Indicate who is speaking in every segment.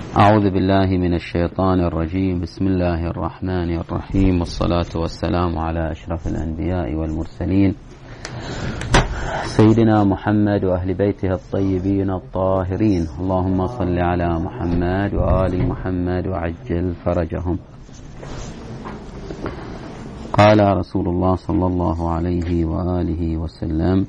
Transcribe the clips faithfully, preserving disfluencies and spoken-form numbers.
Speaker 1: أعوذ بالله من الشيطان الرجيم. بسم الله الرحمن الرحيم، والصلاة والسلام على أشرف الأنبياء والمرسلين سيدنا محمد وأهل بيته الطيبين الطاهرين. اللهم صل على محمد وآل محمد وعجل فرجهم. قال رسول الله صلى الله عليه وآله وسلم: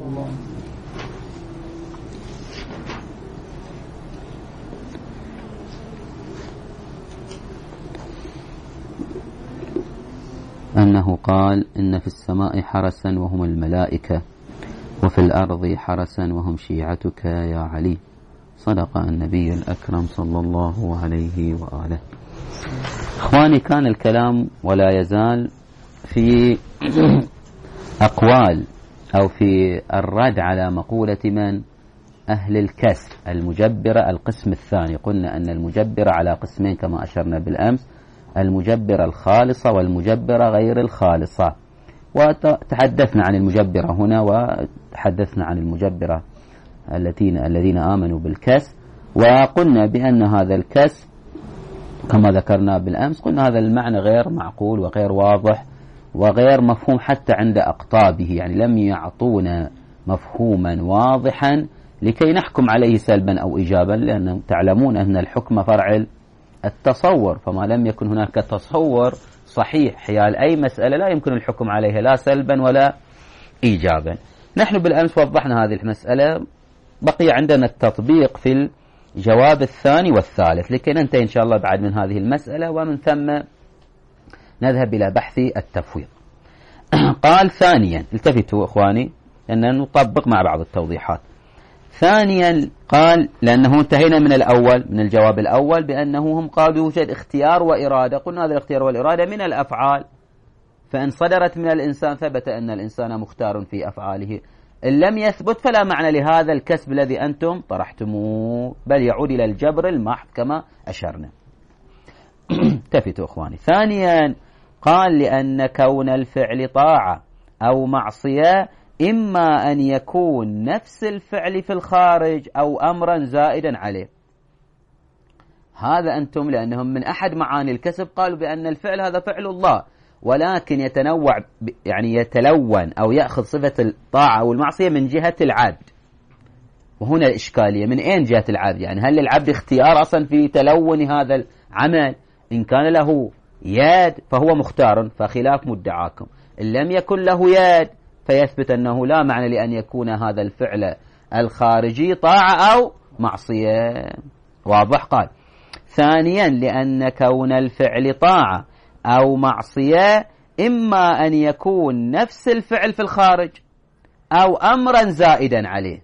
Speaker 1: أنه قال: إن في السماء حرسا وهم الملائكة، وفي الأرض حرسا وهم شيعتك يا علي. صدق النبي الأكرم صلى الله عليه وآله. إخواني، كان الكلام ولا يزال في أقوال أو في الرد على مقولة من؟ أهل الكسر المجبرة القسم الثاني. قلنا أن المجبرة على قسمين كما أشرنا بالأمس: المجبرة الخالصة والمجبرة غير الخالصة. وتحدثنا عن المجبرة هنا، وتحدثنا عن المجبرة الذين الذين آمنوا بالكسر، وقلنا بأن هذا الكسر كما ذكرنا بالأمس، قلنا هذا المعنى غير معقول وغير واضح وغير مفهوم حتى عند أقطابه، يعني لم يعطونا مفهوما واضحا لكي نحكم عليه سلبا أو إيجابا، لأنهم تعلمون أن الحكم فرع التصور، فما لم يكن هناك تصور صحيح حيال أي مسألة لا يمكن الحكم عليها لا سلبا ولا إيجابا. نحن بالأمس وضحنا هذه المسألة، بقي عندنا التطبيق في الجواب الثاني والثالث لكي ننتهي إن شاء الله بعد من هذه المسألة، ومن ثم نذهب إلى بحث التفويض. قال ثانيا، التفتوا إخواني أننا نطبق مع بعض التوضيحات. ثانيا قال، لأنه انتهينا من الأول من الجواب الأول بأنه هم قالوا يوجد اختيار وإرادة. قلنا هذا الاختيار والإرادة من الأفعال، فإن صدرت من الإنسان ثبت أن الإنسان مختار في أفعاله. إن لم يثبت فلا معنى لهذا الكسب الذي أنتم طرحتموه، بل يعود إلى الجبر المحض كما أشرنا. تفتوا إخواني. ثانيا قال: لأن كون الفعل طاعة أو معصية إما أن يكون نفس الفعل في الخارج أو أمرا زائدا عليه. هذا أنتم لأنهم من أحد معاني الكسب قالوا بأن الفعل هذا فعل الله، ولكن يتنوع يعني يتلون أو يأخذ صفة الطاعة أو المعصية من جهة العبد. وهنا الإشكالية، من أين جهة العبد؟ يعني هل للعبد اختيار أصلا في تلون هذا العمل؟ إن كان له يد فهو مختار، فخلاف مدعاكم. إن لم يكن له يد فيثبت أنه لا معنى لأن يكون هذا الفعل الخارجي طاعة أو معصية. واضح؟ قال: ثانيا لأن كون الفعل طاعة أو معصية إما أن يكون نفس الفعل في الخارج أو أمرا زائدا عليه.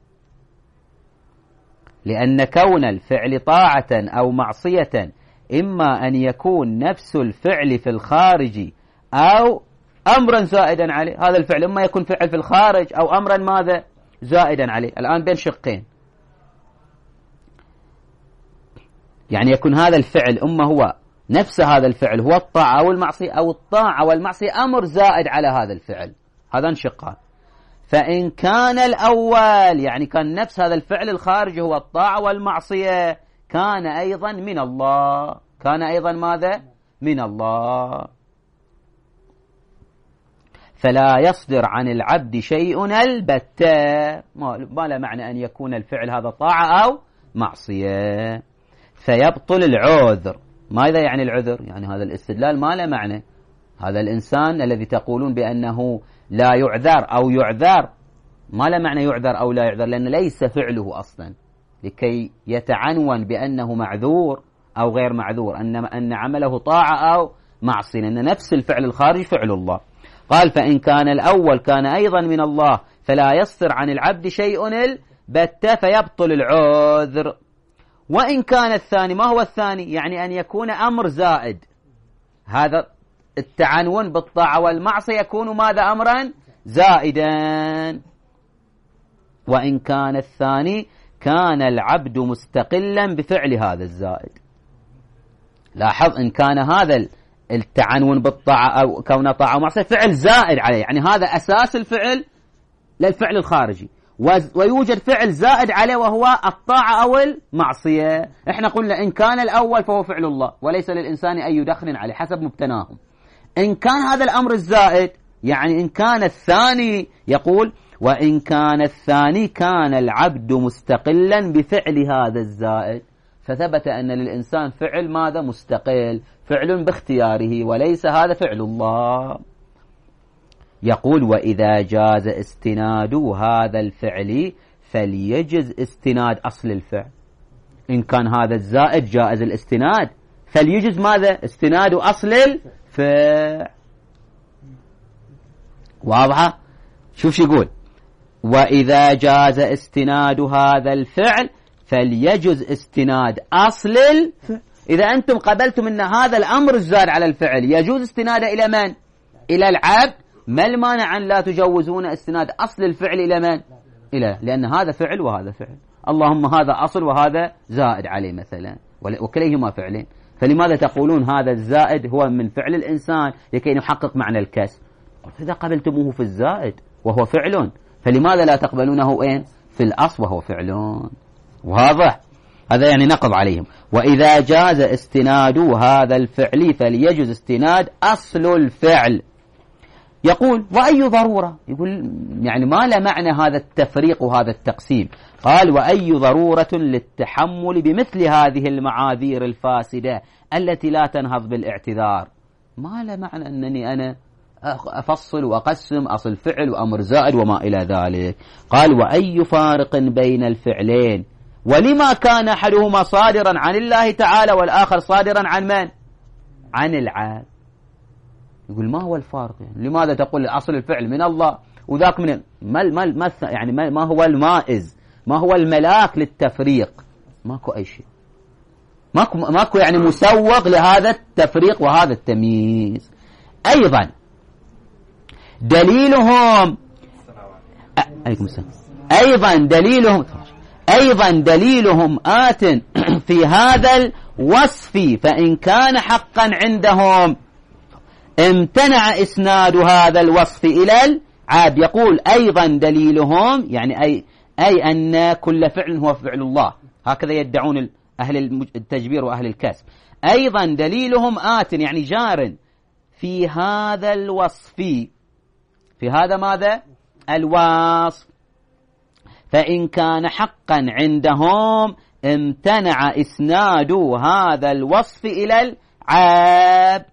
Speaker 1: لأن كون الفعل طاعة أو معصية إما أن يكون نفس الفعل في الخارج أو أمرا زائدا عليه. هذا الفعل إما يكون فعل في الخارج أو أمرا ماذا؟ زائدا عليه. الآن بين شقين، يعني يكون هذا الفعل إما هو نفس هذا الفعل هو الطاعة أو المعصية، أو الطاعة والمعصية أمر زائد على هذا الفعل. هذا انشقان. فإن كان الأول يعني كان نفس هذا الفعل الخارجي هو الطاعة والمعصية، كان أيضا من الله. كان أيضا ماذا؟ من الله. فلا يصدر عن العبد شيء البتة، ما لا معنى أن يكون الفعل هذا طاعة أو معصية، فيبطل العذر. ماذا يعني العذر؟ يعني هذا الاستدلال ما له معنى. هذا الإنسان الذي تقولون بأنه لا يعذر أو يعذر، ما له معنى يعذر أو لا يعذر، لأن ليس فعله أصلا لكي يتعنون بأنه معذور أو غير معذور، أن أن عمله طاعة أو معصية، لأن نفس الفعل الخارج فعل الله. قال: فإن كان الأول كان أيضا من الله فلا يصدر عن العبد شيء البتة فيبطل العذر. وإن كان الثاني، ما هو الثاني؟ يعني أن يكون أمر زائد. هذا التعنون بالطاعة والمعصية يكون ماذا؟ أمرا زائدا. وإن كان الثاني كان العبد مستقلا بفعل هذا الزائد. لاحظ، إن كان هذا التعنون بالطاعة أو كون طاعة ومعصية فعل زائد عليه، يعني هذا أساس الفعل للفعل الخارجي، ويوجد فعل زائد عليه وهو الطاعة أو المعصية. احنا قلنا إن كان الأول فهو فعل الله وليس للإنسان أي دخل عليه حسب مبتناهم. إن كان هذا الأمر الزائد يعني إن كان الثاني، يقول وإن كان الثاني كان العبد مستقلا بفعل هذا الزائد، فثبت أن للإنسان فعل ماذا؟ مستقل، فعل باختياره وليس هذا فعل الله. يقول وإذا جاز استناد هذا الفعل فليجز استناد أصل الفعل. إن كان هذا الزائد جائز الاستناد فليجز ماذا؟ استناد أصل الفعل. واضحة؟ شوف شو يقول وإذا جاز استناد هذا الفعل فليجز استناد أصل الفعل. إذا أنتم قبلتم أن هذا الأمر الزائد على الفعل يجوز استناده إلى من؟ إلى العبد، ما المانع أن لا تجوزون استناد أصل الفعل إلى من؟ إلى، لأن هذا فعل وهذا فعل، اللهم هذا أصل وهذا زائد عليه مثلا وكليهما فعلين، فلماذا تقولون هذا الزائد هو من فعل الإنسان لكي نحقق معنى الكسر؟ إذا قبلتموه في الزائد وهو فعل فلماذا لا تقبلونه إيه؟ في الأصل وهو فعلون. واضح؟ هذا يعني نقض عليهم. وإذا جاز استناد هذا الفعل فليجوز استناد أصل الفعل. يقول وأي ضرورة، يقول يعني ما له معنى هذا التفريق وهذا التقسيم. قال وأي ضرورة للتحمل بمثل هذه المعاذير الفاسدة التي لا تنهض بالاعتذار. ما له معنى أنني أنا أفصل وأقسم أصل فعل وأمر زائد وما إلى ذلك. قال وأي فارق بين الفعلين ولما كان أحدهما صادرا عن الله تعالى والآخر صادرا عن من؟ عن العبد. يقول ما هو الفارق؟ يعني لماذا تقول أصل الفعل من الله وذاك من ما ما ما يعني ما, ما هو المائز، ما هو الملاك للتفريق؟ ماكو أي شيء، ماكو ماكو يعني مسوق لهذا التفريق وهذا التمييز. أيضا دليلهم أيضا دليلهم أيضا دليلهم آت في هذا الوصف، فإن كان حقا عندهم امتنع إسناد هذا الوصف إلى العبد. يقول أيضا دليلهم يعني أي, أي أن كل فعل هو فعل الله، هكذا يدعون أهل التجبير وأهل الكسب. أيضا دليلهم آت يعني جار في هذا الوصف، في هذا ماذا؟ الوصف، فإن كان حقا عندهم امتنع إسناد هذا الوصف إلى العبد.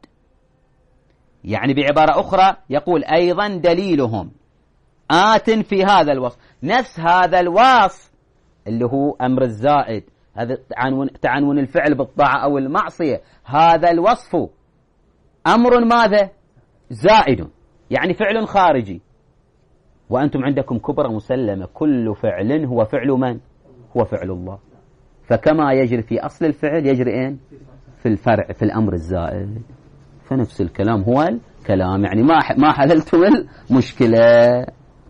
Speaker 1: يعني بعبارة أخرى يقول أيضا دليلهم آت في هذا الوصف، نفس هذا الوصف اللي هو أمر الزائد، هذا تعنون, تعنون الفعل بالطاعة أو المعصية، هذا الوصف أمر ماذا؟ زائد، يعني فعل خارجي، وأنتم عندكم كبرى مسلمة كل فعل هو فعل من؟ هو فعل الله. فكما يجري في أصل الفعل يجري إيه؟ في الفرع في الأمر الزائد. فنفس الكلام هو الكلام، يعني ما ما حللتم المشكلة.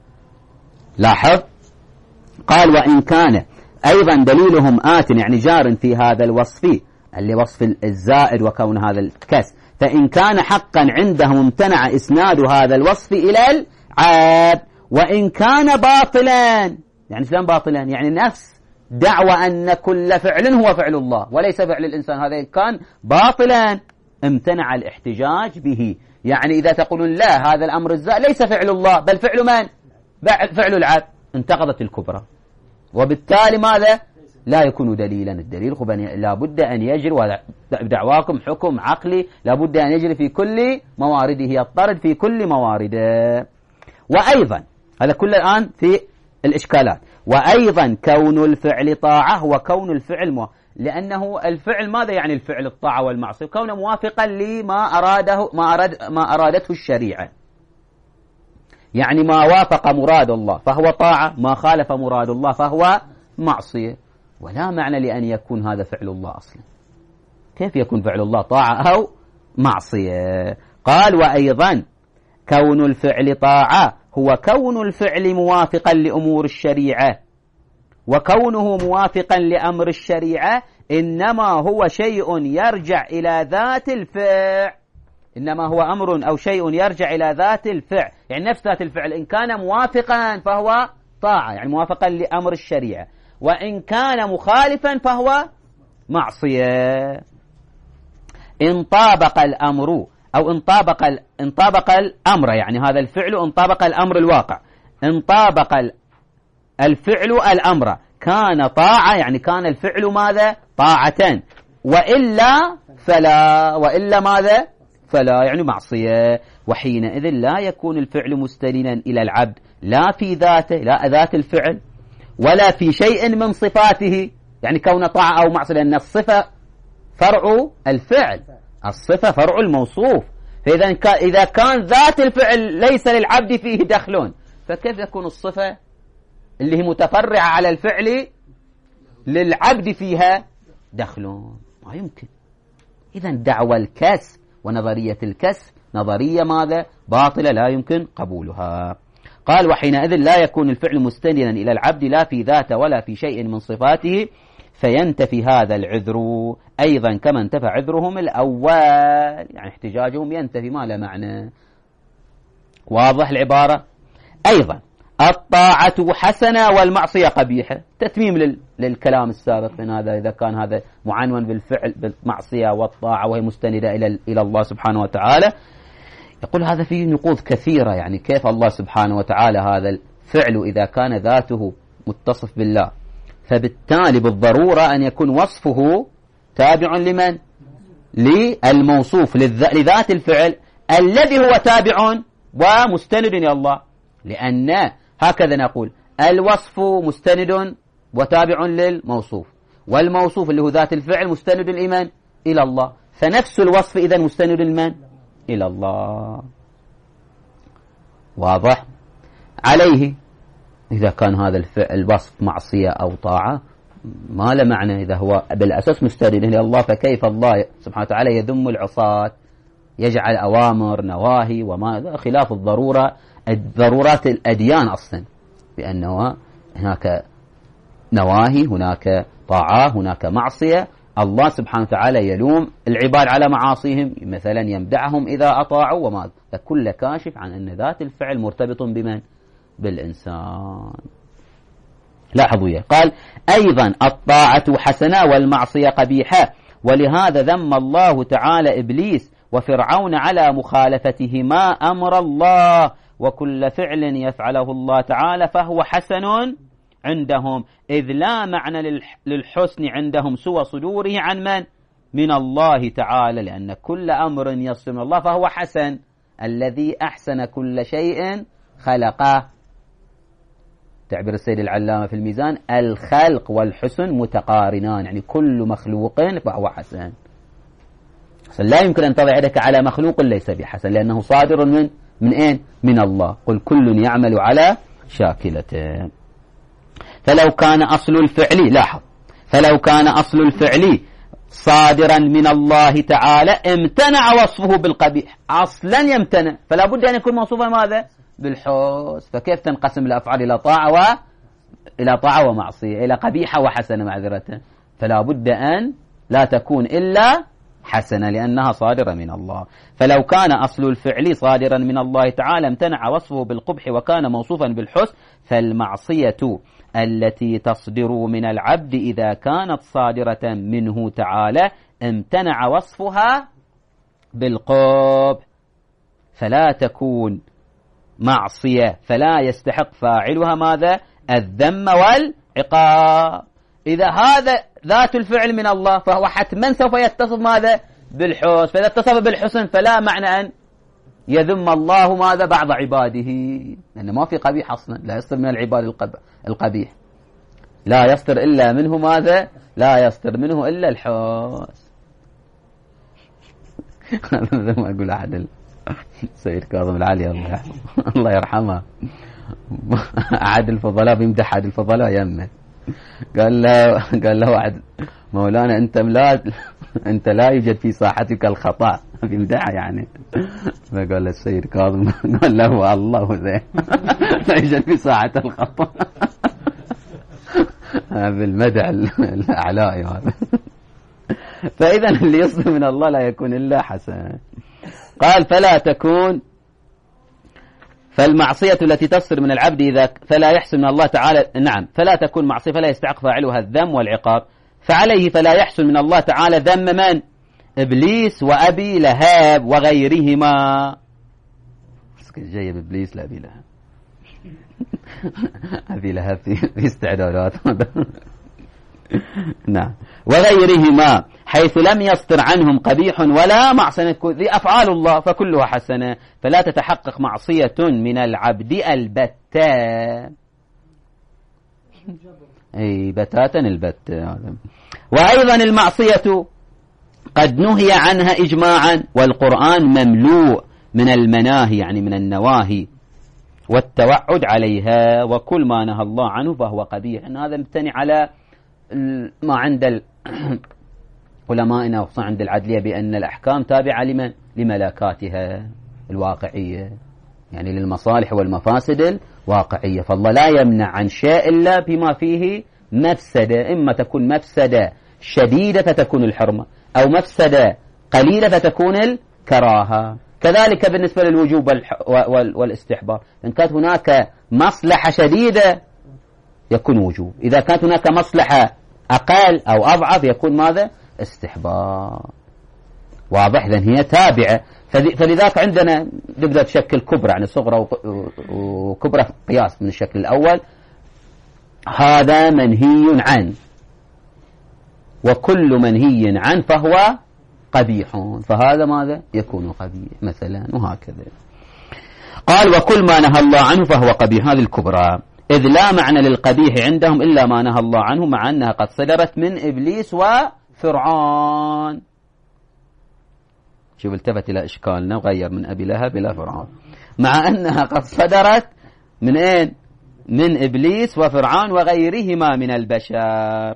Speaker 1: لاحظ قال وإن كان أيضا دليلهم آت يعني جار في هذا الوصف اللي وصف الزائد وكون هذا الكسر، فإن كان حقا عندهم امتنع إسناد هذا الوصف إلى العبد. وإن كان باطلا يعني شلون باطلا؟ يعني نفس دعوى أن كل فعل هو فعل الله وليس فعل الإنسان، هذا كان باطلا امتنع الاحتجاج به. يعني إذا تقولون لا هذا الأمر الزائد ليس فعل الله بل فعل من؟ فعل العبد، انتقضت الكبرى، وبالتالي ماذا؟ لا يكون دليلا. الدليل لا بد أن يجري، ودعواكم حكم عقلي لا بد أن يجري في كل موارده، يضطرد في كل موارده. وأيضا هذا كل الآن في الإشكالات. وأيضا كون الفعل طاعة وكون الفعل مو... لأنه الفعل ماذا يعني الفعل؟ الطاعة والمعصية، كونه موافقا لما أراده ما أراد ما أرادته الشريعة، يعني ما وافق مراد الله فهو طاعة، ما خالف مراد الله فهو معصية. ولا معنى لأن يكون هذا فعل الله أصلا. كيف يكون فعل الله طاعة أو معصية؟ قال وأيضا كون الفعل طاعة هو كون الفعل موافقا لأمور الشريعة، وكونه موافقا لأمر الشريعة إنما هو شيء يرجع إلى ذات الفعل، إنما هو أمر أو شيء يرجع إلى ذات الفعل، يعني نفس ذات الفعل إن كان موافقا فهو طاعة يعني موافقا لأمر الشريعة، وإن كان مخالفا فهو معصية. إن طابق الأمر أو إن طابق إن طابق الأمر، يعني هذا الفعل إن طابق الأمر الواقع، إن طابق الفعل الأمر كان طاعة، يعني كان الفعل ماذا؟ طاعة، وإلا فلا، وإلا ماذا؟ فلا، يعني معصية. وحينئذ لا يكون الفعل مستندا إلى العبد لا في ذاته، لا ذات الفعل، ولا في شيء من صفاته، يعني كون طاعة أو معصية، لأن الصفة فرع الفعل، الصفة فرع الموصوف. فإذا إذا كان ذات الفعل ليس للعبد فيه دخل، فكيف يكون الصفة اللي هي متفرعة على الفعل للعبد فيها دخل؟ ما يمكن. إذا دعوى الكسب ونظرية الكسب نظرية ماذا؟ باطلة لا يمكن قبولها. قال وحينئذ لا يكون الفعل مستندا إلى العبد لا في ذاته ولا في شيء من صفاته، فينتفي هذا العذر أيضا كما انتفى عذرهم الأول، يعني احتجاجهم ينتفي، ما له معنى. واضح العبارة؟ أيضا الطاعة حسنة والمعصية قبيحة، تتميم لل... للكلام السابق من هذا. إذا كان هذا معنون بالفعل بالمعصية والطاعة وهي مستندة إلى إلى الله سبحانه وتعالى، يقول هذا فيه نقوض كثيرة. يعني كيف الله سبحانه وتعالى هذا الفعل إذا كان ذاته متصف بالله، فبالتالي بالضرورة أن يكون وصفه تابع لمن؟ للموصوف لذات الفعل الذي هو تابع ومستند إلى الله، لأن هكذا نقول الوصف مستند وتابع للموصوف، والموصوف اللي هو ذات الفعل مستند الإيمان إلى الله، فنفس الوصف إذن مستند المن إلى الله. واضح؟ عليه إذا كان هذا الوصف معصية أو طاعة ما له معنى إذا هو بالأساس مستند إلى الله، فكيف الله سبحانه وتعالى يذم العصاة، يجعل أوامر نواهي وما خلاف الضرورة، ضرورات الأديان أصلا، بأنه هناك نواهي، هناك طاعة، هناك معصية. الله سبحانه وتعالى يلوم العباد على معاصيهم، مثلا يمدعهم إذا أطاعوا وما، فكل كاشف عن أن ذات الفعل مرتبط بمن؟ بالإنسان. لاحظوا يا قال أيضا الطاعة حسنة والمعصية قبيحة، ولهذا ذم الله تعالى إبليس وفرعون على مخالفتهما أمر الله، وكل فعل يفعله الله تعالى فهو حسن عندهم، إذ لا معنى للحسن عندهم سوى صدوره عن من؟ من الله تعالى، لأن كل أمر يصدر من الله فهو حسن. الذي أحسن كل شيء خلقه، تعبير السيد العلامة في الميزان، الخلق والحسن متقارنان، يعني كل مخلوق فهو حسن. لا يمكن أن تضع يدك على مخلوق ليس بحسن، لأنه صادر من من أين؟ من الله. قل كل يعمل على شاكلته. فلو كان أصل الفعل، لاحظ، فلو كان أصل الفعل صادرا من الله تعالى امتنع وصفه بالقبيح، أصلا يمتنع، فلا بد أن يكون موصوفا ماذا؟ بالحسن. فكيف تنقسم الأفعال إلى طاعة و إلى طاعة ومعصية، إلى قبيحة وحسنة معذرة؟ فلا بد أن لا تكون إلا حسنة لأنها صادرة من الله. فلو كان أصل الفعل صادرا من الله تعالى امتنع وصفه بالقبح وكان موصوفا بالحسن، فالمعصية التي تصدر من العبد إذا كانت صادرة منه تعالى امتنع وصفها بالقبح، فلا تكون معصية، فلا يستحق فاعلها ماذا؟ الذم والعقاب. إذا هذا ذات الفعل من الله فهو حتما سوف يتصف ماذا؟ بالحسن، فإذا اتصف بالحسن فلا معنى أن يذم الله ماذا؟ بعض عباده، لأنه ما في قبيح أصلا، لا يصدر من العباد القبيح، لا يصدر إلا منه ماذا؟ لا يصدر منه إلا الحسن. هذا ما أقول أحد السيد كاظم العالي الله الله يرحمه، أحد الفضلاء بيمدح أحد الفضلاء يمه، قال له قال له واحد مولانا أنت لا أنت لا يوجد في ساحتك الخطأ، بيمدحه يعني. فقال له السيد كاظم قال له الله زين لا يوجد في ساحة الخطأ. بالمدح الأعلائي هذا. فإذا اللي يصدر من الله لا يكون إلا حسن. قال فلا تكون فالمعصية التي تصدر من العبد إذا فلا يحسن من الله تعالى، نعم، فلا تكون معصية فلا يستحق فاعلها الذم والعقاب، فعليه فلا يحسن من الله تعالى ذم من؟ إبليس وأبي لهاب وغيرهما. جايب إبليس لأبي لهاب أبي لهاب في استعدادات نعم، وغيرهما حيث لم يصدر عنهم قبيح ولا معصية، ذي أفعال الله فكلها حسنة، فلا تتحقق معصية من العبد البتة، أي بتاتا البتة. وأيضا المعصية قد نهي عنها إجماعا، والقرآن مملوء من المناهي يعني من النواهي والتوعد عليها، وكل ما نهى الله عنه فهو قبيح. إن هذا مبتني على ما عند علمائنا وخصوصا عند العدلية بأن الأحكام تابعة لمن؟ لملاكاتها الواقعية، يعني للمصالح والمفاسد الواقعية، فالله لا يمنع عن شيء إلا بما فيه مفسدة، إما تكون مفسدة شديدة فتكون الحرمة، أو مفسدة قليلة فتكون الكراهة. كذلك بالنسبة للوجوب والاستحباب، إن كانت هناك مصلحة شديدة يكون وجوب، إذا كانت هناك مصلحة أقل أو أضعف يكون ماذا؟ استحباب. واضح؟ إذن هي تابعة، فلذلك عندنا نبدأ بشكل كبرى يعني صغرى وكبرى قياس من الشكل الأول، هذا منهي عنه، وكل منهي عنه فهو قبيح، فهذا ماذا؟ يكون قبيح مثلا، وهكذا. قال وكل ما نهى الله عنه فهو قبيح، هذه الكبرى، إذ لا معنى للقبيح عندهم إلا ما نهى الله عنه، مع أنها قد صدرت من إبليس وفرعون. شوف التفت إلى إشكالنا وغير من أبي لهب إلى فرعون، مع أنها قد صدرت من أين؟ من إبليس وفرعون وغيرهما من البشر.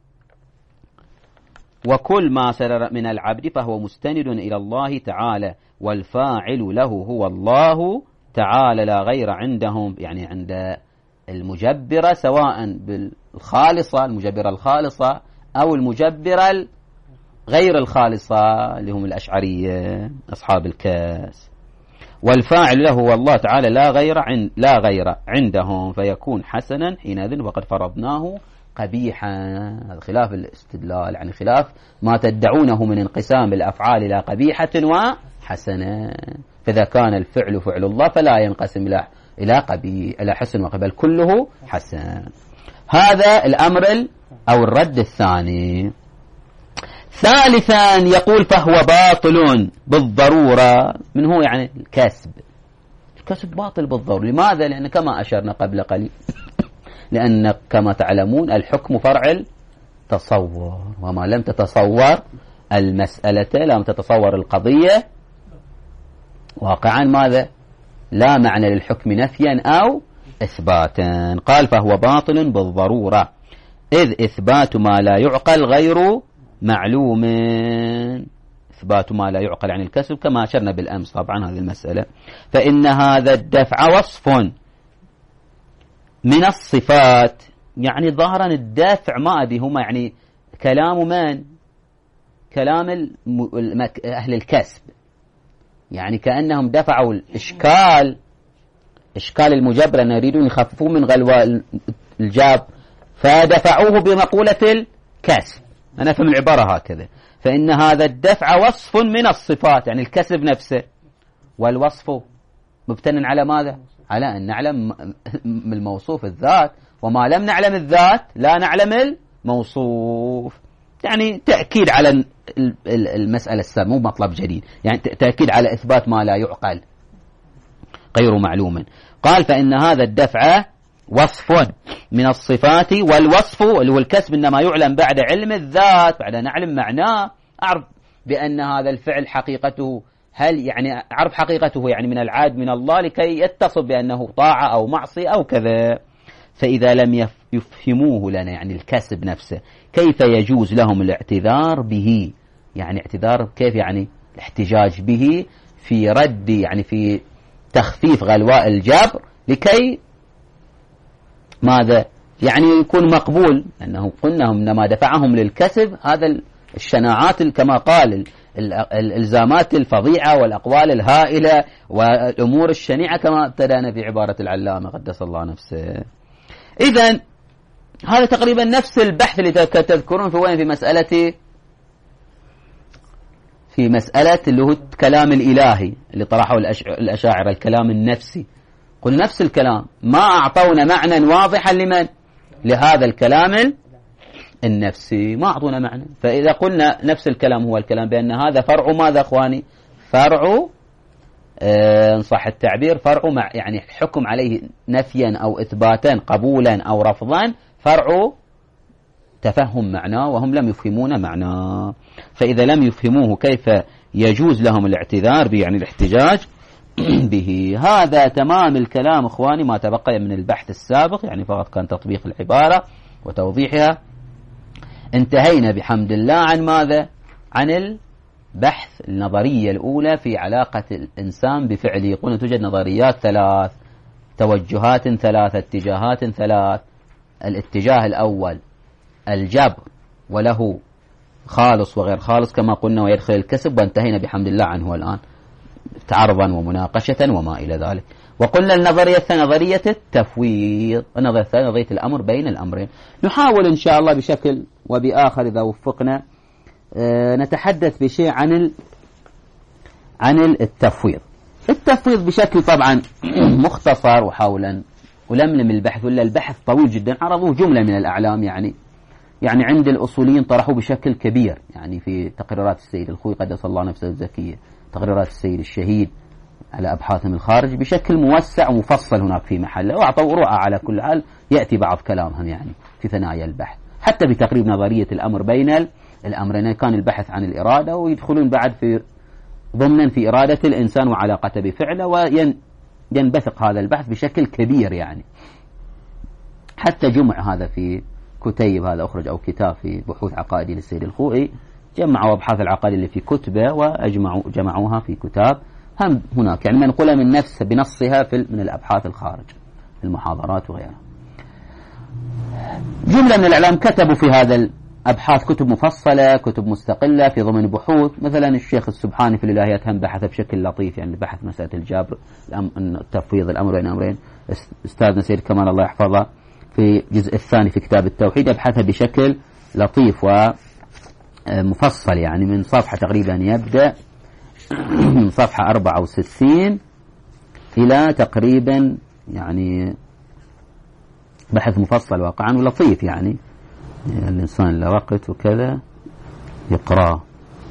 Speaker 1: وكل ما صدر من العبد فهو مستند إلى الله تعالى، والفاعل له هو الله تعالى لا غير عندهم، يعني عند المجبرة سواء بالخالصة المجبرة الخالصة أو المجبرة غير الخالصة اللي هم الأشعرية أصحاب الكاس. والفاعل له هو الله تعالى لا غير عند لا غير عندهم، فيكون حسنا حينئذ وقد فرضناه قبيحا. هذا خلاف الاستدلال، يعني خلاف ما تدعونه من انقسام الأفعال إلى قبيحة وحسنة، فإذا كان الفعل فعل الله فلا ينقسم إلى إلى قبيح إلى حسن وقبل، كله حسن. هذا الأمر أو الرد الثاني. ثالثا يقول فهو باطل بالضرورة، من هو يعني الكسب، الكسب باطل بالضرورة. لماذا؟ لأن كما أشرنا قبل قليل لأن كما تعلمون الحكم فرع التصور، وما لم تتصور المسألة لم تتصور القضية واقعا ماذا؟ لا معنى للحكم نفيا أو إثباتا. قال فهو باطل بالضرورة، إذ إثبات ما لا يعقل غير معلوم. إثبات ما لا يعقل عن الكسب كما أشرنا بالأمس طبعا هذه المسألة. فإن هذا الدفع وصف من الصفات، يعني ظاهرا الدافع ما أدري هما يعني كلام من؟ كلام المك... أهل الكسب، يعني كأنهم دفعوا الإشكال إشكال المجبر أن يريدون يخففوا من غلوة الجاب، فدفعوه بمقولة الكسب. أنا أفهم العبارة هكذا. فإن هذا الدفع وصف من الصفات، يعني الكسب نفسه، والوصف مبتن على ماذا؟ على أن نعلم الموصوف الذات، وما لم نعلم الذات لا نعلم الموصوف، يعني تأكيد على المسألة السابقة، مو مطلب جديد، يعني تأكيد على إثبات ما لا يعقل غير معلوم. قال فإن هذا الدفع وصف من الصفات، والوصف اللي هو الكسب إنما يعلم بعد علم الذات، بعد نعلم معناه، أعرف بأن هذا الفعل حقيقته هل يعني أعرف حقيقته يعني من العاد من الله لكي يتصف بأنه طاعة أو معصية أو كذا. فإذا لم يفهموه لنا يعني الكسب نفسه، كيف يجوز لهم الاعتذار به؟ يعني اعتذار كيف؟ يعني الاحتجاج به في رد يعني في تخفيف غلواء الجبر لكي ماذا؟ يعني يكون مقبول، لأنه قلنا إنما دفعهم للكسب هذا الشناعات كما قال الإلزامات الفظيعة والأقوال الهائلة والأمور الشنيعة كما ابتدأنا في عبارة العلامة قدس الله نفسه. إذن هذا تقريبا نفس البحث اللي تذكرون في وين في مسألة في مسألة اللي هو الكلام الإلهي اللي طرحه الأشاعرة، الكلام النفسي. قل نفس الكلام، ما أعطونا معنى واضحا لمن؟ لهذا الكلام النفسي، ما أعطونا معنى. فإذا قلنا نفس الكلام هو الكلام بأن هذا فرع ماذا أخواني؟ فرع آه إن صح التعبير فرع مع يعني حكم عليه نفيا أو إثباتا، قبولا أو رفضا، فرع تفهم معناه وهم لم يفهمون معناه. فإذا لم يفهموه كيف يجوز لهم الاعتذار به يعني الاحتجاج به؟ هذا تمام الكلام اخواني، ما تبقى من البحث السابق يعني فقط كان تطبيق العبارة وتوضيحها. انتهينا بحمد الله عن ماذا؟ عن البحث النظرية الأولى في علاقة الإنسان بفعله. يقولون توجد نظريات ثلاث، توجهات ثلاثة، اتجاهات ثلاث. الاتجاه الأول الجبر، وله خالص وغير خالص كما قلنا، ويدخل الكسب، وانتهينا بحمد الله عنه الآن تعرضا ومناقشة وما إلى ذلك. وقلنا النظرية الثانية نظرية التفويض، النظرية الثانية نظرية الأمر بين الأمرين. نحاول إن شاء الله بشكل وبآخر إذا وفقنا أه نتحدث بشيء عن ال... عن التفويض. التفويض بشكل طبعا مختصر، وحاولا ولملم البحث، ولا البحث طويل جدا، عرضوه جملة من الأعلام يعني يعني عند الأصوليين طرحوه بشكل كبير يعني في تقريرات السيد الخوي قدس الله نفسه الزكية، تقريرات السيد الشهيد على أبحاثهم الخارج بشكل موسع ومفصل هناك في محله، وأعطوا رؤى على كل حال يأتي بعض كلامهم يعني في ثنايا البحث، حتى بتقريب نظرية الأمر بين الأمرين. كان البحث عن الإرادة، ويدخلون بعد في ضمنا في إرادة الإنسان وعلاقته بفعله، وينبثق هذا البحث بشكل كبير يعني، حتى جمع هذا في كتيب، هذا أخرج أو كتاب في بحوث عقائدي للسيد الخوئي، جمعوا أبحاث العقائد اللي في كتبه وأجمعوا جمعوها في كتاب هم هناك يعني منقولة من نفسها بنصها في من الأبحاث الخارج، المحاضرات وغيرها. جملة من الإعلام كتبوا في هذا الأبحاث كتب مفصلة، كتب مستقلة في ضمن بحوث. مثلا الشيخ السبحاني في الإلهيات هم بحث بشكل لطيف يعني، بحث مسألة الجبر، التفويض، الأمر بين أمرين. أستاذنا سيد كمال الله يحفظه في الجزء الثاني في كتاب التوحيد أبحثها بشكل لطيف ومفصل يعني، من صفحة تقريبا يبدأ من صفحة أربعة وستين إلى تقريبا يعني بحث مفصل واقعا ولطيف يعني, يعني الإنسان له وقت وكذا يقرأ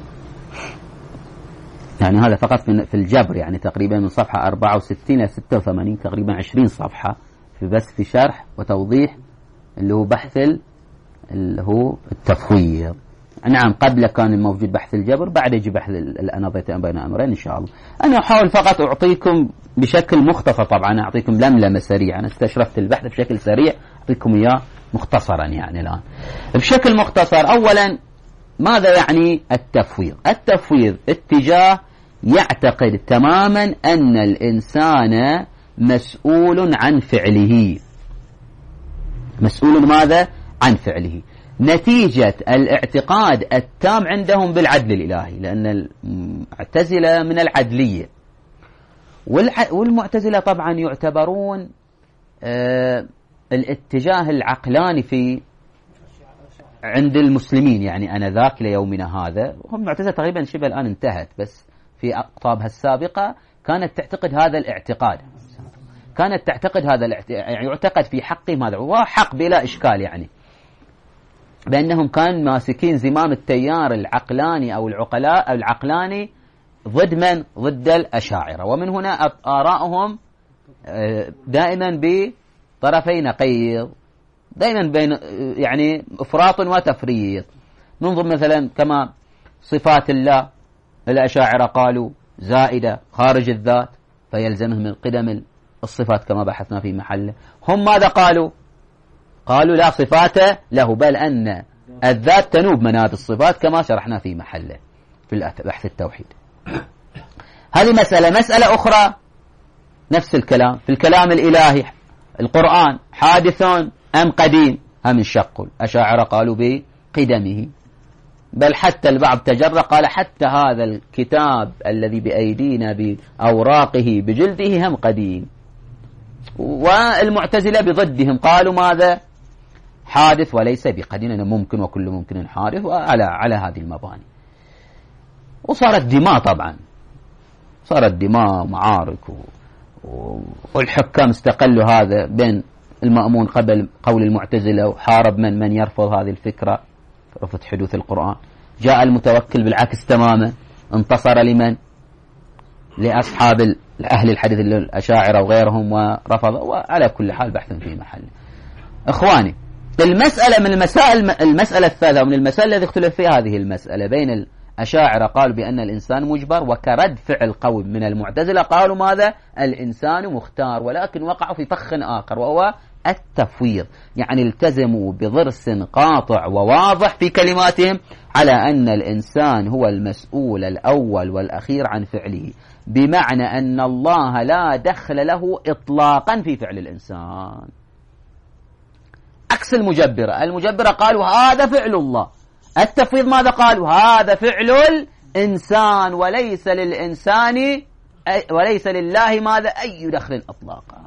Speaker 1: يعني. هذا فقط في الجبر يعني تقريبا من صفحة أربعة وستين إلى ستة وثمانين، تقريبا عشرين صفحة في بس في شرح وتوضيح اللي هو بحث اللي هو التفويض. نعم قبل كان الموجود بحث الجبر، بعد يجي بحث النظرية بين أمرين إن شاء الله. أنا أحاول فقط أعطيكم بشكل مختصر، طبعا أعطيكم لملمة سريعة، أنا استشرفت البحث بشكل سريع أعطيكم إياه مختصرا يعني الآن بشكل مختصر. أولا ماذا يعني التفويض؟ التفويض اتجاه يعتقد تماما أن الإنسان مسؤول عن فعله، مسؤول ماذا؟ عن فعله، نتيجة الاعتقاد التام عندهم بالعدل الإلهي، لأن المعتزلة من العدلية، والمعتزلة طبعا يعتبرون آه الاتجاه العقلاني في عند المسلمين يعني أنا ذاك ليومنا هذا. هم معتزلة تقريبا شبه الآن انتهت، بس في أقطابها السابقة كانت تعتقد هذا الاعتقاد، كانت تعتقد هذا الاعتقاد يعني يعتقد في حقهم هذا، وحق بلا إشكال يعني، بأنهم كانوا ماسكين زمام التيار العقلاني أو العقلاء العقلاني ضد من؟ ضد الأشاعرة. ومن هنا آراءهم دائما بطرفي نقيض، دائما بين يعني إفراط وتفريط. ننظر مثلا كما صفات الله، الأشاعرة قالوا زائدة خارج الذات فيلزمهم من قدم الصفات كما بحثنا في محله. هم ماذا قالوا؟ قالوا لا صفات له، بل أن الذات تنوب مناب الصفات كما شرحنا في محله في بحث التوحيد. هذه مسألة. مسألة أخرى نفس الكلام في الكلام الإلهي، القرآن حادث أم قديم؟ هم انشقوا، الأشاعرة قالوا بقدمه، بل حتى البعض تجرأ قال حتى هذا الكتاب الذي بأيدينا بأوراقه بجلده هم قديم. والمعتزلة بضدهم قالوا ماذا؟ حادث وليس بقديم، ممكن وكل ممكن حادث، وعلى على هذه المباني. وصارت دماء طبعا، صارت دماء معارك، والحكام استقلوا هذا بين المأمون قبل قول المعتزلة، وحارب من من يرفض هذه الفكرة، رفض حدوث القرآن. جاء المتوكل بالعكس تماما، انتصر لمن؟ لأصحاب أهل الحديث الأشاعرة وغيرهم، ورفض. وعلى كل حال بحث في محل. إخواني، المسألة من المسائل المسألة الثالثة ومن المسائل التي اختلف فيها هذه المسألة بين الأشاعرة قالوا بأن الإنسان مجبر، وكرد فعل قوم من المعتزلة قالوا ماذا؟ الإنسان مختار، ولكن وقعوا في فخ آخر وهو التفويض. يعني التزموا بضرس قاطع وواضح في كلماتهم على أن الإنسان هو المسؤول الأول والأخير عن فعله، بمعنى أن الله لا دخل له إطلاقا في فعل الإنسان، عكس المجبرة. المجبرة قالوا هذا فعل الله. التفويض ماذا قالوا؟ هذا فعل الإنسان، وليس للإنسان وليس لله ماذا؟ أي دخل إطلاقا.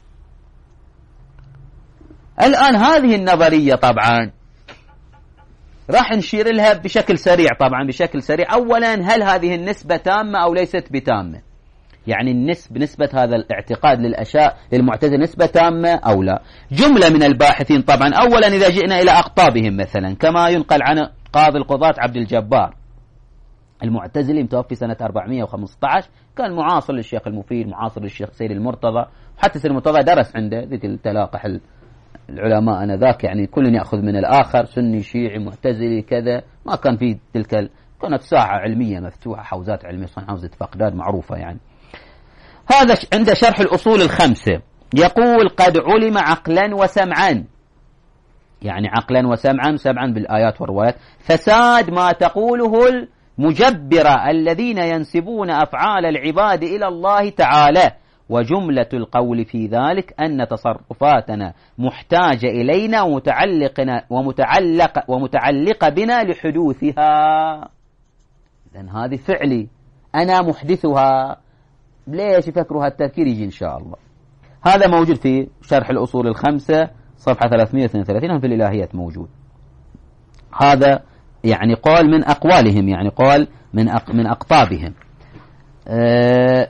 Speaker 1: الآن هذه النظرية طبعا راح نشير لها بشكل سريع، طبعا بشكل سريع. أولا، هل هذه النسبة تامة أو ليست بتامة؟ يعني النسبة نسبة هذا الاعتقاد للأشياء للمعتزلة نسبة تامة أو لا؟ جملة من الباحثين طبعا. أولا، إذا جئنا إلى أقطابهم مثلا، كما ينقل عن قاضي القضاة عبد الجبار المعتزلي متوفي سنة أربعمائة وخمسة عشر، كان معاصر للشيخ المفيد، معاصر للشيخ سيد المرتضى، وحتى سيد المرتضى درس عنده ذيك التلاقح العلماء أنذاك، يعني كل يأخذ من الآخر، سني شيعي معتزلي كذا، ما كان في تلك ال... كانت ساحة علمية مفتوحة، حوزات علمية، صنع حوزة بغداد معروفة يعني. هذا عند شرح الأصول الخمسة يقول قد علم عقلا وسمعا، يعني عقلا وسمعا، سمعا بالآيات والروايات، فساد ما تقوله المجبرة الذين ينسبون أفعال العباد إلى الله تعالى، وجملة القول في ذلك أن تصرفاتنا محتاجة إلينا ومتعلقنا ومتعلق ومتعلقة بنا لحدوثها. إذن هذه فعلي، أنا محدثها، ليش يفكروا هالتفكير؟ يجي إن شاء الله. هذا موجود في شرح الأصول الخمسة صفحة ثلاثمائة واثنين وثلاثين، في الإلهيات موجود. هذا يعني قال من أقوالهم، يعني قال من أق من أقطابهم. أه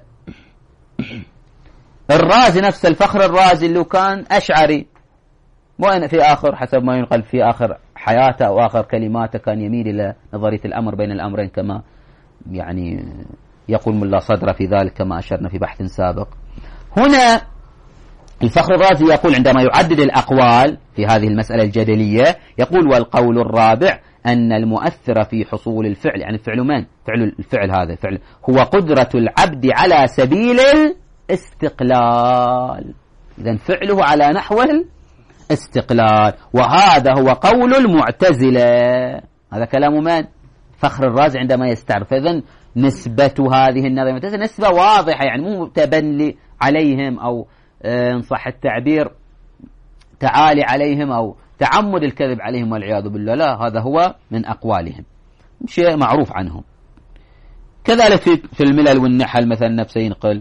Speaker 1: الرازي نفس الفخر الرازي اللي كان أشعري، وأنا في آخر حسب ما ينقل في آخر حياته أو آخر كلماته كان يميل إلى نظرية الأمر بين الأمرين، كما يعني يقول ملا صدر في ذلك كما أشرنا في بحث سابق. هنا الفخر الرازي يقول عندما يعدد الأقوال في هذه المسألة الجدلية، يقول والقول الرابع أن المؤثر في حصول الفعل، يعني الفعل من؟ فعل الفعل هذا فعل هو قدرة العبد على سبيل الاستقلال. إذن فعله على نحو الاستقلال، وهذا هو قول المعتزلة. هذا كلام من؟ فخر الرازي عندما يستعرف. إذن نسبة هذه النظرية نسبة واضحة، يعني مو تبني عليهم أو إن صح التعبير تعالي عليهم أو تعمد الكذب عليهم والعياذ بالله، لا، هذا هو من أقوالهم، شيء معروف عنهم. كذلك في في الملل والنحل مثلا نفسه ينقل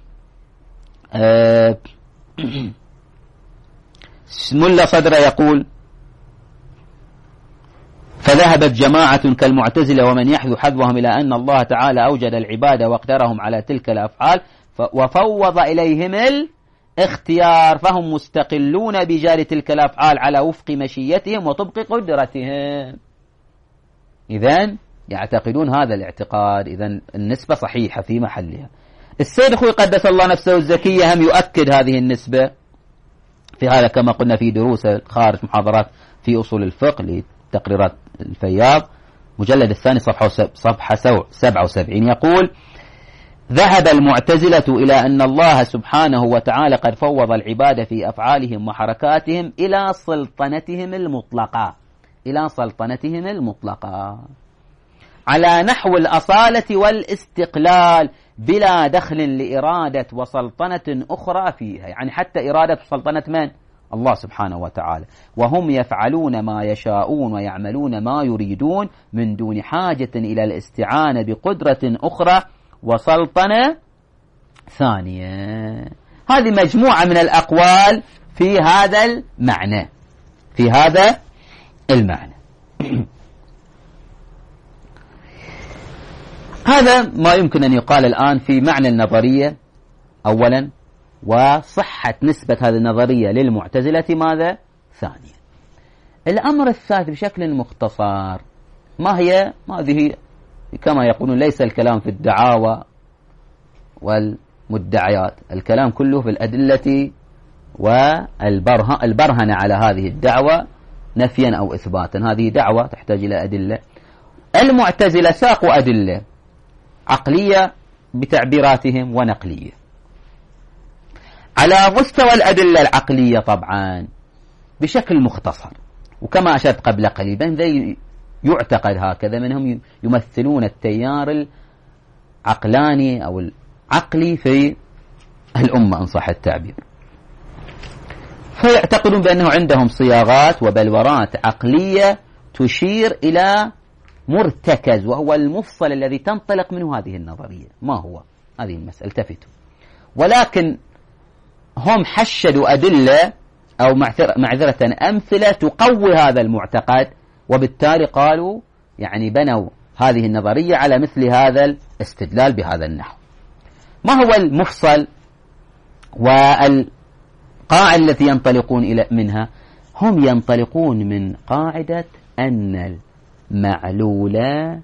Speaker 1: أه ملا صدر يقول فذهبت جماعة كالمعتزلة ومن يحذو حذوهم إلى أن الله تعالى أوجد العباد واقدرهم على تلك الأفعال وفوض إليهم الاختيار، فهم مستقلون بجار تلك الأفعال على وفق مشيتهم وطبق قدرتهم. إذن يعتقدون هذا الاعتقاد، إذن النسبة صحيحة في محلها. السيد أخوي قدس الله نفسه الزكية هم يؤكد هذه النسبة في هذا كما قلنا في دروس خارج محاضرات في أصول الفقه لتقريرات الفياض مجلد الثاني صفحة صفحة سبعة وسبعين، يقول ذهب المعتزلة إلى أن الله سبحانه وتعالى قد فوض العباد في أفعالهم وحركاتهم إلى سلطنتهم المطلقة إلى سلطنتهم المطلقة على نحو الأصالة والاستقلال بلا دخل لإرادة وسلطنة أخرى فيها، يعني حتى إرادة وسلطنة من؟ الله سبحانه وتعالى. وهم يفعلون ما يشاءون ويعملون ما يريدون من دون حاجة إلى الاستعانة بقدرة أخرى وسلطنة ثانية. هذه مجموعة من الأقوال في هذا المعنى في هذا المعنى هذا ما يمكن أن يقال الآن في معنى النظرية أولا، وصحة نسبة هذه النظرية للمعتزلة ماذا؟ ثانيا. الأمر الثالث بشكل مختصر، ما هي هذه كما يقولون ليس الكلام في الدعاوى والمدعيات، الكلام كله في الأدلة والبرهنة على هذه الدعوة نفيا أو إثباتا. هذه دعوة تحتاج إلى أدلة. المعتزلة ساقوا أدلة عقلية بتعبيراتهم ونقلية. على مستوى الأدلة العقلية طبعا بشكل مختصر، وكما أشرت قبل قليلا ذي يعتقد هكذا منهم يمثلون التيار العقلاني أو العقلي في الأمة إن صح التعبير، فيعتقدون بأنه عندهم صياغات وبلورات عقلية تشير إلى مرتكز وهو المفصل الذي تنطلق منه هذه النظرية. ما هو؟ هذه المسألة التفتوا. ولكن هم حشدوا أدلة أو معذرة أمثلة تقوي هذا المعتقد، وبالتالي قالوا يعني بنوا هذه النظرية على مثل هذا الاستدلال بهذا النحو. ما هو المفصل والقاعدة التي ينطلقون إلى منها؟ هم ينطلقون من قاعدة أن المعلول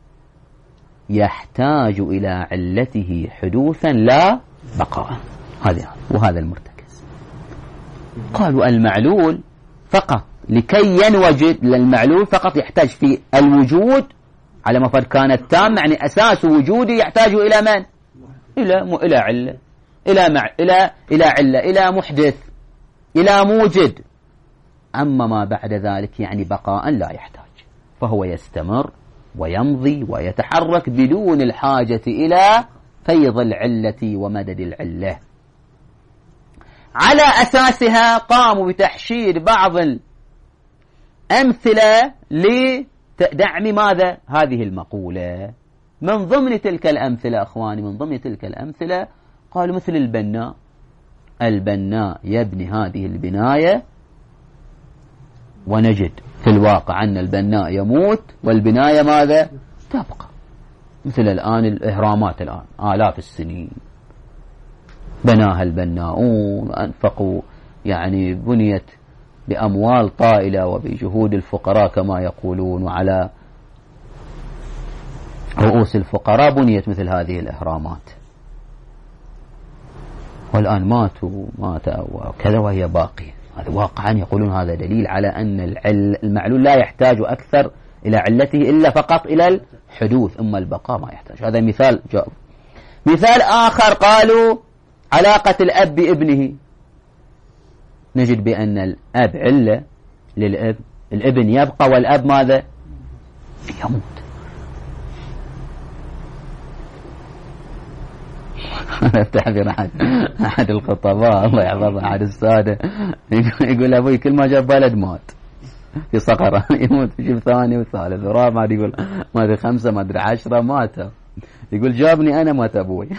Speaker 1: يحتاج إلى علته حدوثا لا بقاء. هذا وهذا المرتكز. قالوا المعلول فقط لكي ينوجد للمعلول فقط يحتاج في الوجود على مفرد كان التام، يعني أساس وجوده يحتاج إلى من؟ إلى م... إلى علة، إلى مع... إلى إلى علة، إلى محدث، إلى موجد. أما ما بعد ذلك يعني بقاء لا يحتاج، فهو يستمر ويمضي ويتحرك بدون الحاجة إلى فيض العلة ومدد العلة. على أساسها قاموا بتحشيد بعض الأمثلة لدعم ماذا؟ هذه المقولة. من ضمن تلك الأمثلة أخواني، من ضمن تلك الأمثلة قالوا مثل البناء. البناء يبني هذه البناية ونجد في الواقع أن البناء يموت والبناية ماذا؟ تبقى. مثل الآن الإهرامات الآن آلاف السنين بناها البناؤون وأنفقوا، يعني بنيت بأموال طائلة وبجهود الفقراء كما يقولون، وعلى رؤوس الفقراء بنيت مثل هذه الإهرامات، والآن ماتوا مات وكذا وهي باقية. هذا واقعا يقولون هذا دليل على أن المعلول لا يحتاج أكثر إلى علته إلا فقط إلى الحدوث، أما البقاء ما يحتاج. هذا مثال جاء. مثال آخر قالوا علاقة الأب بابنه. نجد بأن الأب علة للأب، الابن يبقى والأب ماذا؟ يموت. أنا أفتحذر أحد أحد الخطباء الله يحفظه، أحد السادة، يقول أبوي كل ما جاب بلد مات في صقرة، يموت يجيب ثاني وثالث ورابع، ما يقول ما أدري خمسة ما أدري عشرة مات، يقول جابني أنا مات أبوي.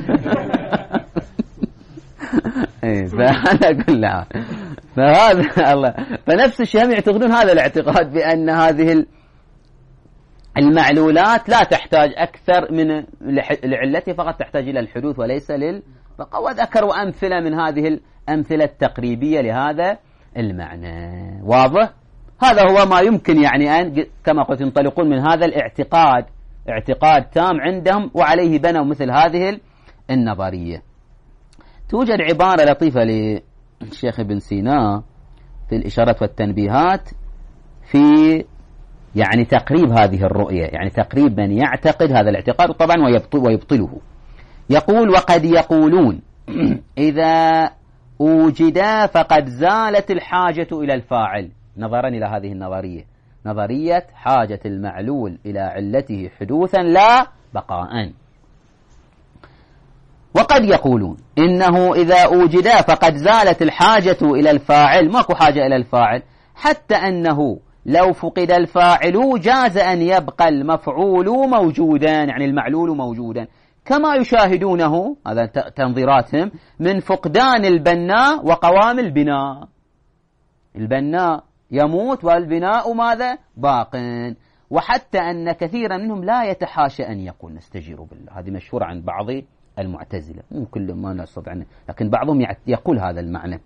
Speaker 1: فأنا أقول لا، فهذا الله، فنفس الشيء هم يعتقدون هذا الاعتقاد بأن هذه المعلولات لا تحتاج أكثر من العلة، فقط تحتاج إلى الحدوث وليس للبقاء. وذكروا أمثلة من هذه الأمثلة التقريبية لهذا المعنى. واضح؟ هذا هو ما يمكن يعني أن كما قلت ينطلقون من هذا الاعتقاد، اعتقاد تام عندهم وعليه بنوا مثل هذه النظرية. توجد عبارة لطيفة للشيخ ابن سينا في الإشارات والتنبيهات في يعني تقريب هذه الرؤية، يعني تقريب من يعتقد هذا الاعتقاد طبعا ويبطل ويبطله. يقول وقد يقولون إذا وجدا فقد زالت الحاجة إلى الفاعل، نظرا إلى هذه النظرية، نظرية حاجة المعلول إلى علته حدوثا لا بقاء. وقد وقد يقولون إنه إذا أوجد فقد زالت الحاجة إلى الفاعل، ماكو حاجة إلى الفاعل، حتى أنه لو فقد الفاعل جاز أن يبقى المفعول موجودا، يعني المعلول موجودا، كما يشاهدونه، هذا تنظيراتهم، من فقدان البناء وقوام البناء. البناء يموت والبناء ماذا؟ باق. وحتى أن كثيرا منهم لا يتحاشى أن يقول نستجير بالله، هذه مشهورة عن بعض المعتزلة، مو كل ما نستطيع، لكن بعضهم يقول هذا المعنى.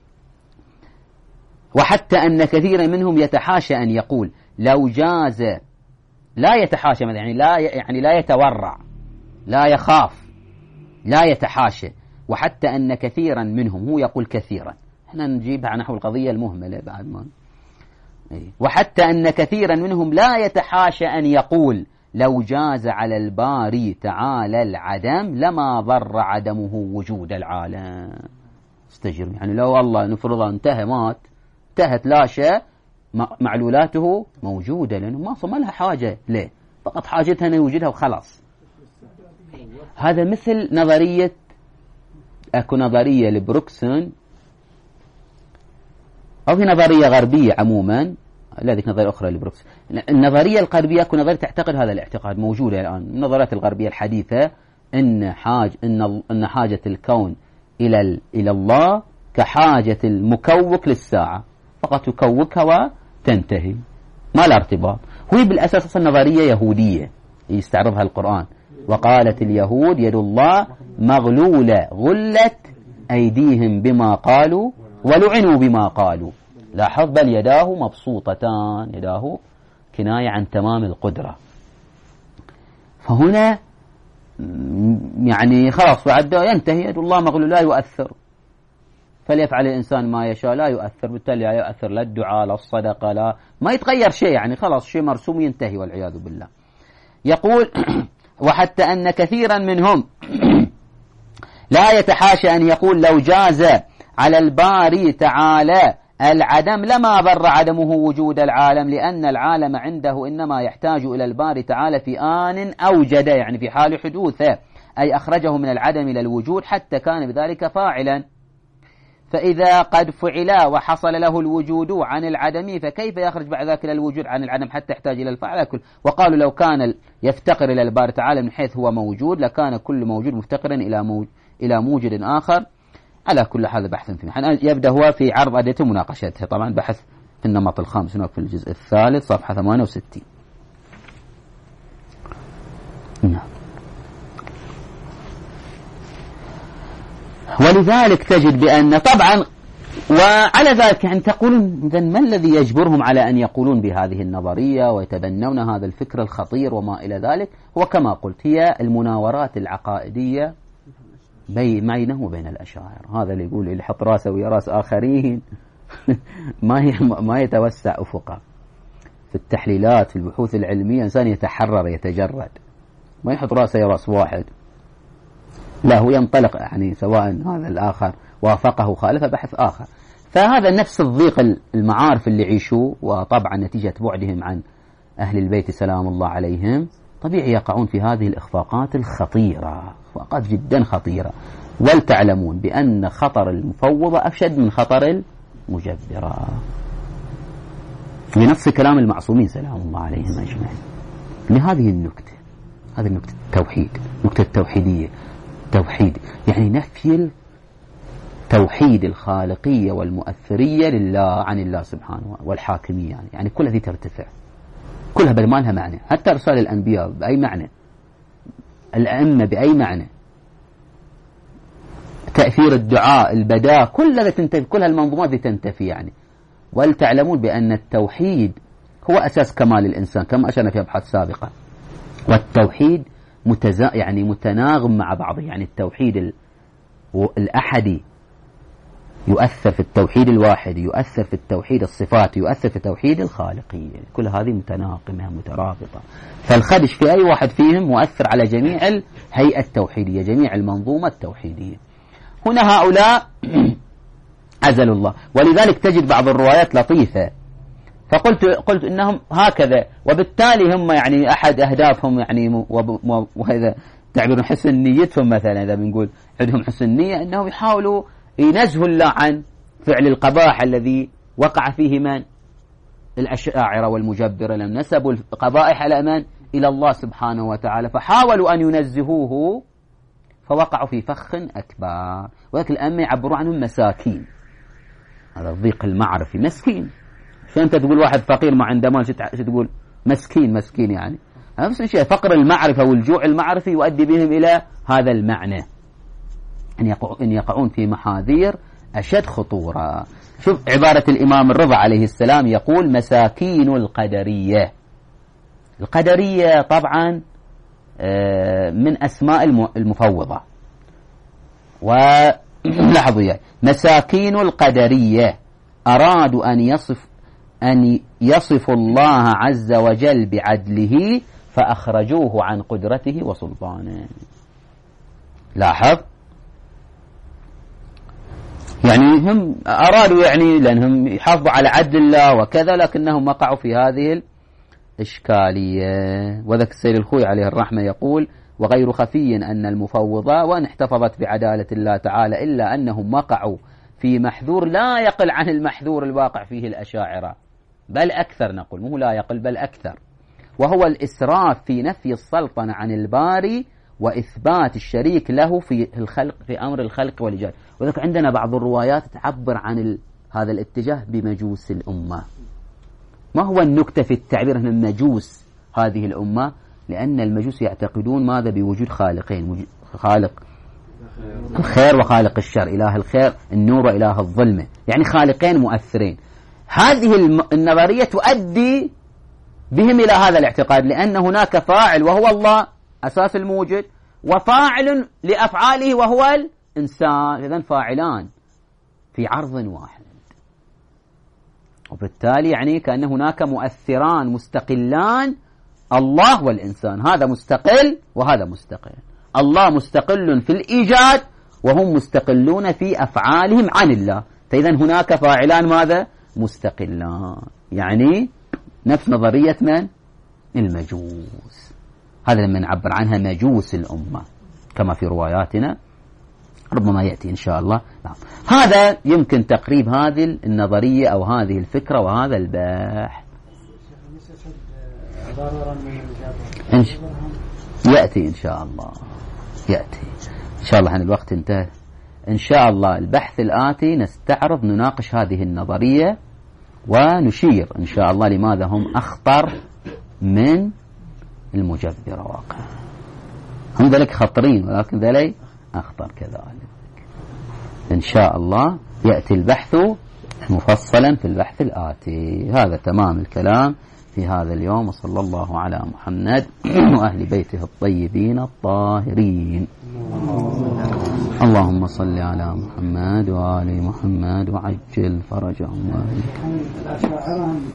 Speaker 1: وحتى أن كثيرا منهم يتحاشى أن يقول لو جاز، لا يتحاشى يعني لا يعني لا يتورع، لا يخاف، لا يتحاشى. وحتى أن كثيرا منهم، هو يقول كثيرا، احنا نجيبها نحو القضية المهملة بعد ما. وحتى أن كثيرا منهم لا يتحاشى أن يقول لو جاز على الباري تعالى العدم لما ضر عدمه وجود العالم. استجر يعني لو الله نفرض انتهى مات، انتهت لا شيء، معلولاته موجودة، لأنه ما ما لها حاجة ليه، فقط حاجتها أن يوجدها وخلاص. هذا مثل نظرية، أكو نظرية لبروكسون، أو في نظرية غربية عموما، لا ذيك نظرية أخرى لبروكسون. النظرية الغربية أكو نظرية تعتقد هذا الاعتقاد موجودة الآن، النظريات الغربية الحديثة، إن حاج إن إن حاجة الكون إلى إلى الله كحاجة المكوك للساعة، فقط يكوكها وتنتهي، ما لا ارتباط. هو بالأساس أصلا نظرية يهودية يستعرضها القرآن، وقالت اليهود يد الله مغلولة غلت أيديهم بما قالوا ولعنوا بما قالوا. لاحظ بل يداه مبسوطتان، يداه كناية عن تمام القدرة. فهنا يعني خلاص بعد ينتهي، يد الله مغلولة لا يؤثر، فليفعل الإنسان ما يشاء، لا يؤثر، بالتالي لا يؤثر لا الدعاء لا الصدقة، لا ما يتغير شيء، يعني خلاص شيء مرسوم ينتهي والعياذ بالله. يقول وحتى أن كثيرا منهم لا يتحاشى أن يقول لو جاز على الباري تعالى العدم لما ضر عدمه وجود العالم، لأن العالم عنده إنما يحتاج إلى الباري تعالى في آن أوجد، يعني في حال حدوثه، أي أخرجه من العدم إلى الوجود حتى كان بذلك فاعلا. فإذا قد فعل وحصل له الوجود عن العدم فكيف يخرج بعد ذلك إلى الوجود عن العدم حتى يحتاج إلى الفعل؟ وقالوا لو كان يفتقر إلى الباري تعالى من حيث هو موجود لكان كل موجود مفتقرا إلى موج إلى موجد آخر. على كل هذا بحث فيه، يبدأ هو في عرض أدلة ومناقشتها، طبعا بحث في النمط الخامس هنا في الجزء الثالث صفحة ثمانية وستين. نعم. ولذلك تجد بأن طبعا، وعلى ذلك يعني تقولون إذن ما الذي يجبرهم على أن يقولون بهذه النظرية ويتبنون هذا الفكر الخطير وما إلى ذلك؟ وكما قلت هي المناورات العقائدية بينه وبين الأشاعرة. هذا اللي يقول اللي يحط راسه ويا راس آخرين ما ما يتوسع أفقه في التحليلات، في البحوث العلمية إنسان يتحرر يتجرد، ما يحط راسه يا راس واحد، لا هو ينطلق، يعني سواء هذا الآخر وافقه خالف بحث آخر. فهذا نفس الضيق المعارف اللي يعيشوا، وطبعا نتيجة بعدهم عن أهل البيت سلام الله عليهم طبيعي يقعون في هذه الإخفاقات الخطيرة، إخفاقات جدا خطيرة. ولتعلمون بأن خطر المفوضة أشد من خطر المجبرة، بنفس كلام المعصومين سلام الله عليهم أجمعين. لهذه النكتة، هذه النكتة التوحيد، نكتة التوحيدية، توحيد يعني نفي التوحيد الخالقية والمؤثرية لله عن الله سبحانه، والحاكمية يعني, يعني كل هذه ترتفع، كلها بل ما لها معنى، حتى رسائل الأنبياء بأي معنى، الأئمة بأي معنى، تأثير الدعاء، البداء، كل هذا تنتفي، كل هالمنظومات دي تنتفي يعني. ولتعلمون بأن التوحيد هو أساس كمال الإنسان كما أشرنا في أبحاث سابقة، والتوحيد متزا يعني متناغم مع بعضه، يعني التوحيد الأحدي يؤثر في التوحيد الواحد، يؤثر في التوحيد الصفات، يؤثر في التوحيد الخالقية، كل هذه متناقمة مترابطة. فالخدش في أي واحد فيهم مؤثر على جميع الهيئة التوحيدية، جميع المنظومة التوحيدية. هنا هؤلاء عزلوا الله، ولذلك تجد بعض الروايات لطيفة، فقلت قلت إنهم هكذا، وبالتالي هم يعني أحد أهدافهم يعني وهذا يعبرون حسن نيتهم. مثلا إذا بنقول عندهم حسن نية أنهم يحاولوا ينزهوا الله عن فعل القبائح الذي وقع فيه من الأشاعرة والمجبرة، لم نسبوا القبائح على من إلى الله سبحانه وتعالى، فحاولوا أن ينزهوه فوقعوا في فخ أكبر. ولكن الأئمة يعبروا عنهم مساكين. هذا الضيق المعرفي، مسكين. فأنت تقول واحد فقير ما عنده مال، شو تقول؟ مسكين. مسكين يعني نفس الشيء. فقر المعرفة والجوع المعرفي يؤدي بهم إلى هذا المعنى، أن يقعون في محاذير أشد خطورة. شوف عبارة الإمام الرضا عليه السلام، يقول مساكين القدرية. القدرية طبعا من أسماء المفوضة. ولاحظوا يعني مساكين القدرية أرادوا أن يصف أن يصف الله عز وجل بعدله فأخرجوه عن قدرته وسلطانه. لاحظ يعني هم أرادوا يعني لأنهم يحافظوا على عدل الله وكذا، لكنهم وقعوا في هذه الإشكالية. وذاك السيد الخوي عليه الرحمة يقول: وغير خفي أن المفوضة وأن احتفظت بعدالة الله تعالى إلا أنهم وقعوا في محذور لا يقل عن المحذور الواقع فيه الأشاعرة، بل أكثر. نقول مو لا يقل بل أكثر، وهو الإسراف في نفي السلطنة عن الباري وإثبات الشريك له في الخلق، في أمر الخلق والإيجاد. وذلك عندنا بعض الروايات تعبر عن ال... هذا الاتجاه بمجوس الأمة. ما هو النكتة في التعبير عن مجوس هذه الأمة؟ لأن المجوس يعتقدون ماذا؟ بوجود خالقين، خالق الخير وخالق الشر، إله الخير النور وإله الظلمة، يعني خالقين مؤثرين. هذه النظرية تؤدي بهم إلى هذا الاعتقاد، لأن هناك فاعل وهو الله أساس الموجد، وفاعل لأفعاله وهو الإنسان، إذن فاعلان في عرض واحد. وبالتالي يعني كأن هناك مؤثران مستقلان، الله والإنسان، هذا مستقل وهذا مستقل. الله مستقل في الإيجاد وهم مستقلون في أفعالهم عن الله، فإذن هناك فاعلان ماذا؟ مستقلان. يعني نفس نظرية من؟ المجوس. هذا لما نعبر عنها مجوس الأمة كما في رواياتنا، ربما يأتي إن شاء الله. نعم. هذا يمكن تقريب هذه النظرية أو هذه الفكرة وهذا البحث. إنش... يأتي إن شاء الله، يأتي إن شاء الله. عن الوقت انتهى. إن شاء الله البحث الآتي نستعرض نناقش هذه النظرية ونشير إن شاء الله لماذا هم أخطر من المجبرة واقعا. هم ذلك خطرين ولكن ذلك أخطر كذلك. إن شاء الله يأتي البحث مفصلا في البحث الآتي. هذا تمام الكلام في هذا اليوم، وصلى الله على محمد وأهل بيته الطيبين الطاهرين. اللهم صل على محمد وآل محمد وعجل فرجهم.